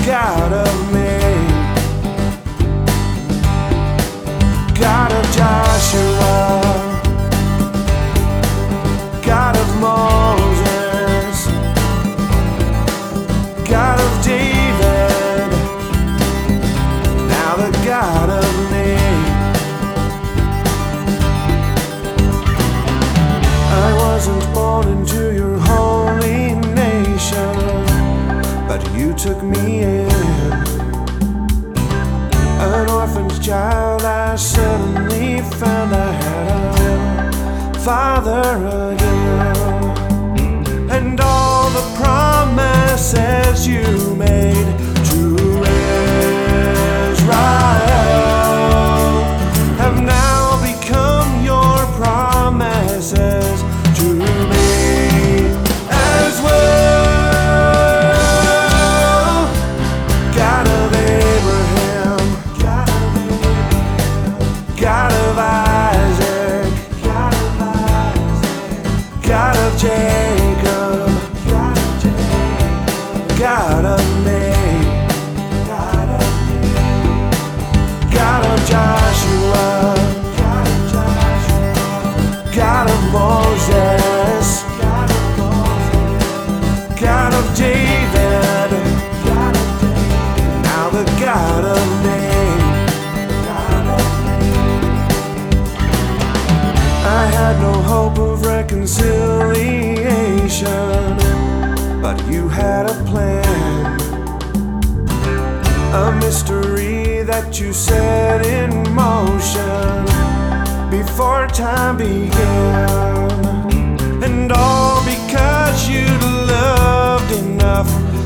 God of me, God of Joshua, God of Moses, God of David, now the God of me. I wasn't born into your holy nation, but you took me in. An orphaned child, I suddenly found I had a father again. And all the promises you made to Israel have now become your promises to me as well. God of Abraham, God of Isaac, God of Jacob, God of me, God of Joshua, God of Moses, God of David, now the God of me. I had no hope of reconciliation, but you had a plan, a mystery that you set in motion before time began. And all because you loved enough